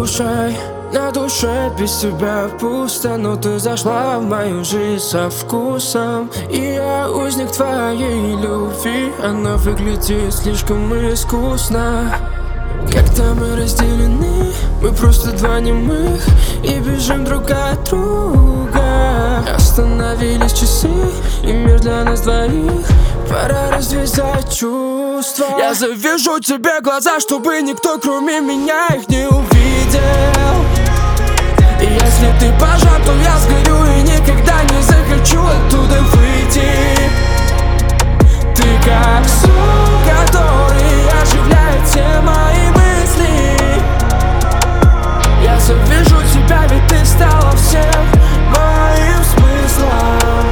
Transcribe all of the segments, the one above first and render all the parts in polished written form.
Слушай, на душе без тебя пусто, но ты зашла в мою жизнь со вкусом. И я узник твоей любви, она выглядит слишком искусно. Как-то мы разделены, мы просто два немых и бежим друг от друга. Остановились часы, и мир для нас двоих. Пора развязать чувства. Я завяжу тебе глаза, чтобы никто кроме меня их не увидел. И если ты пожар, то я сгорю и никогда не захочу оттуда выйти. Ты как сон, который оживляет все мои мысли. Я завяжу тебя, ведь ты стала всем моим смыслом.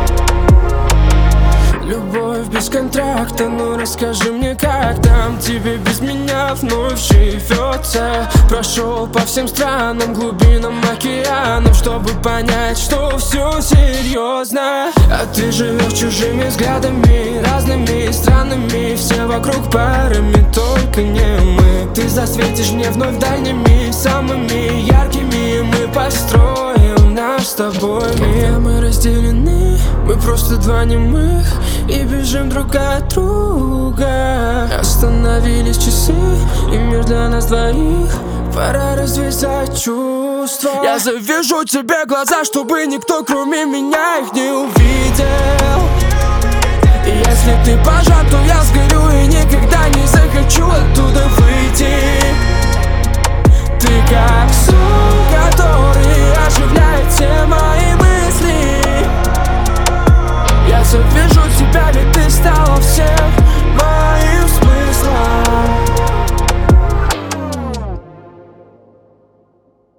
Любовь без контракта, ну расскажи мне, как там тебе без меня вновь живется. Прошел по всем странам, глубинам океанов, чтобы понять, что все серьезно. А ты живешь чужими взглядами, разными, странными. Все вокруг парами, только не мы. Ты засветишь мне вновь дальними, самыми яркими. Мы построим наш с тобой мир. Мы разделены, мы просто два немых и бежим друг от друга. Остановились часы, и мир для нас двоих. Пора развязать чувства. Я завяжу тебе глаза, чтобы никто кроме меня их не увидел. И если ты пожар, то я сгорю и никогда не захочу оттуда выйти.